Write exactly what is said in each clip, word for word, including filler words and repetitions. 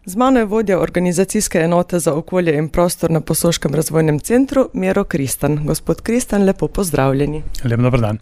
Z mano je vodja organizacijske enote za okolje in prostor na Posoškem razvojnem centru Miro Kristan. Gospod Kristan, lepo pozdravljeni. Lep dober dan.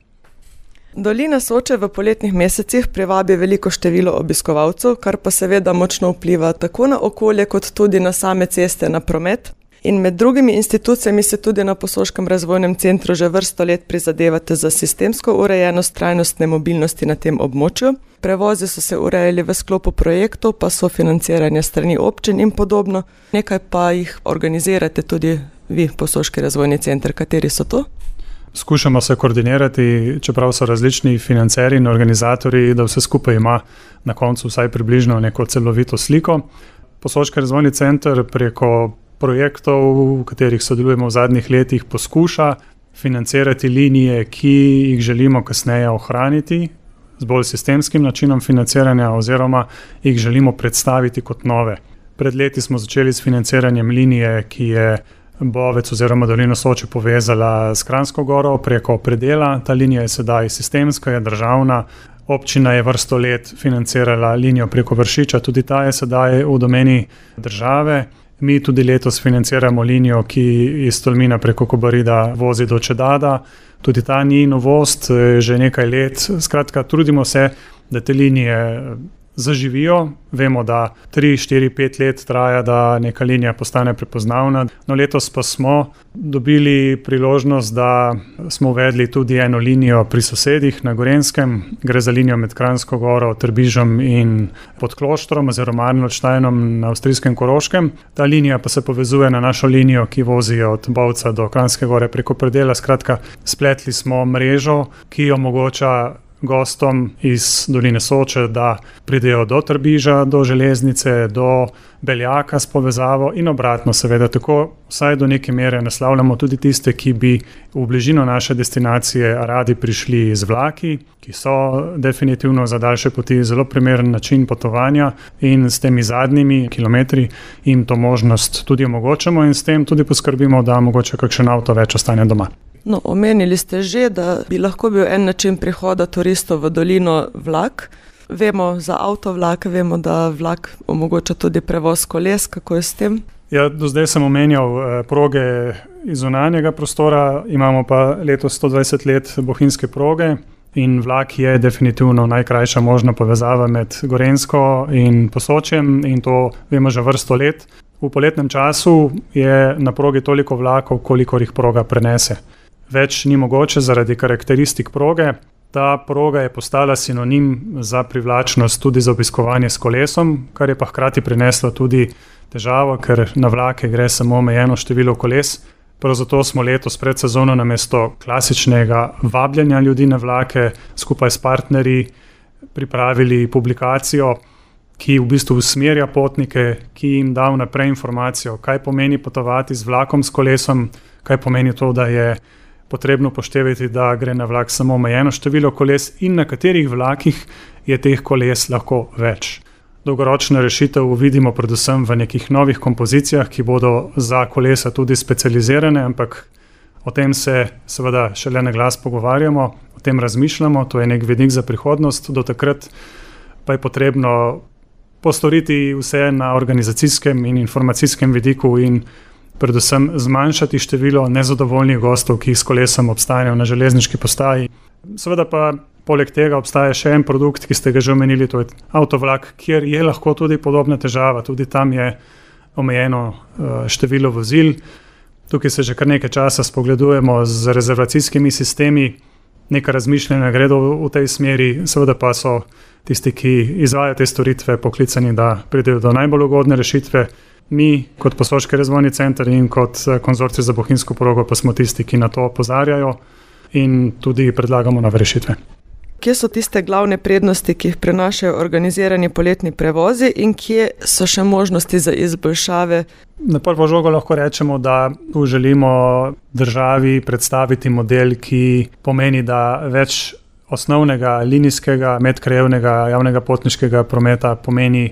Dolina Soče v poletnih mesecih privabi veliko število obiskovalcev, kar pa seveda močno vpliva tako na okolje kot tudi na same ceste, na promet. In med drugimi institucijami se tudi na Posoškem razvojnem centru že vrsto let prizadevate za sistemsko urejenost trajnostne mobilnosti na tem območju. Prevozi so se urejali v sklopu projektov, pa so financiranje strani občin in podobno. Nekaj pa jih organizirate tudi vi, Posoški razvojni center. Kateri so to? Skušamo se koordinirati, čeprav so različni financerji in organizatorji, da vse skupaj ima na koncu vsaj približno neko celovito sliko. Posoški razvojni center preko projektov, v katerih sodelujemo v zadnjih letih, poskuša financirati linije, ki jih želimo kasneje ohraniti z bolj sistemskim načinom financiranja oziroma jih želimo predstaviti kot nove. Pred leti smo začeli s financiranjem linije, ki je Bovec oziroma Dolino Soče povezala s Kranjsko goro preko predela. Ta linija je sedaj sistemska, je državna. Občina je vrsto let financirala linijo preko Vršiča, tudi ta je sedaj v domeni države. Mi tudi letos financiramo linijo, ki iz Tolmina preko Kobarida vozi do Čedada. Tudi ta ni novost, že nekaj let. Skratka, trudimo se, da te linije zaživijo. Vemo, da tri, štiri, pet let traja, da neka linija postane prepoznavna. No, letos pa smo dobili priložnost, da smo uvedli tudi eno linijo pri sosedih na Gorenskem. Gre za linijo med Kranjsko goro, Trbižom in Podkloštrom oziroma Arnoldsteinom na avstrijskem Koroškem. Ta linija pa se povezuje na našo linijo, ki vozi od Bovca do Kranjske gore preko predela. Skratka, spletli smo mrežo, ki omogoča gostom iz Doline Soče, da pridejo do Trbiža, do železnice, do Beljaka s povezavo in obratno seveda. Tako vsaj do neke mere naslavljamo tudi tiste, ki bi v bližino naše destinacije radi prišli z vlaki, ki so definitivno za daljše poti zelo primeren način potovanja in s temi zadnjimi kilometri jim to možnost tudi omogočamo in s tem tudi poskrbimo, da mogoče kakšen avto več ostane doma. No, omenili ste že, da bi lahko bil en način prihoda turistov v dolino vlak. Vemo za avtovlak, vemo, da vlak omogoča tudi prevoz koles. Kako je s tem? Ja, do zdaj sem omenjal eh, proge iz zunanjega prostora, imamo pa letos sto dvajset let bohinjske proge in vlak je definitivno najkrajša možna povezava med Gorenjsko in Posočjem in to vemo že vrsto let. V poletnem času je na progi toliko vlakov, kolikor jih proga prenese. Več ni mogoče zaradi karakteristik proge. Ta proga je postala sinonim za privlačnost tudi za obiskovanje s kolesom, kar je pa hkrati prineslo tudi težavo, ker na vlake gre samo omejeno število koles. Prav zato smo letos pred sezono namesto klasičnega vabljanja ljudi na vlake skupaj s partnerji pripravili publikacijo, ki v bistvu usmerja potnike, ki jim da vnaprej informacijo, kaj pomeni potovati z vlakom s kolesom, kaj pomeni to, da je potrebno poštevati, da gre na vlak samo omejeno število koles in na katerih vlakih je teh koles lahko več. Dolgoročno rešitev vidimo predvsem v nekih novih kompozicijah, ki bodo za kolesa tudi specializirane, ampak o tem se seveda šele na glas pogovarjamo, o tem razmišljamo, to je nek vidik za prihodnost, do takrat pa je potrebno postoriti vse na organizacijskem in informacijskem vidiku in predvsem zmanjšati število nezadovoljnih gostov, ki s kolesom obstajajo na železniški postaji. Seveda pa poleg tega obstaja še en produkt, ki ste ga že omenili, to je avtovlak, kjer je lahko tudi podobna težava, tudi tam je omejeno število vozil. Tukaj se že kar nekaj časa spogledujemo z rezervacijskimi sistemi, nekaj razmišljanja gredo v tej smeri, seveda pa so tisti, ki izvajajo te storitve, poklicani, da pridejo do najbolj ugodne rešitve. Mi kot Posoški razvojni center in kot konzorcij za bohinjsko progo pa smo tisti, ki na to opozarjajo in tudi predlagamo nove rešitve. Kje so tiste glavne prednosti, ki jih prinašajo organizirani poletni prevozi in kje so še možnosti za izboljšave? Na prvo žogo lahko rečemo, da tu želimo državi predstaviti model, ki pomeni, da več osnovnega linijskega, medkrajevnega, javnega potniškega prometa pomeni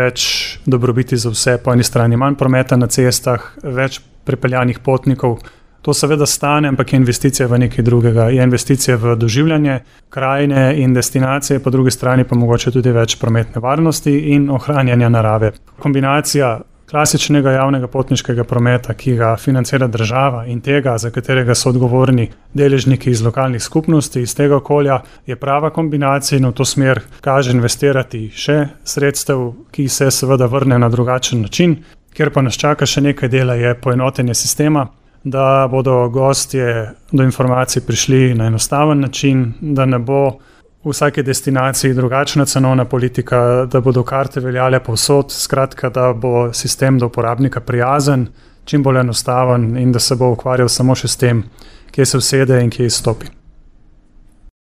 več dobrobiti za vse, po eni strani manj prometa na cestah, več pripeljanih potnikov. To seveda stane, ampak je investicija v nekaj drugega. Je investicija v doživljanje krajine in destinacije, po drugi strani pa mogoče tudi več prometne varnosti in ohranjanja narave. Kombinacija klasičnega javnega potniškega prometa, ki ga financira država, in tega, za katerega so odgovorni deležniki iz lokalnih skupnosti, iz tega okolja, je prava kombinacija in v to smer kaže investirati še sredstev, ki se seveda vrne na drugačen način. Ker pa nas čaka še nekaj dela, je poenotenje sistema, da bodo gostje do informacij prišli na enostaven način, da ne bo v vsaki destinaciji drugačna cenovna politika, da bodo karte veljale povsod, skratka, da bo sistem do uporabnika prijazen, čim bolj enostaven in da se bo ukvarjal samo še s tem, kje se usede in kje izstopi.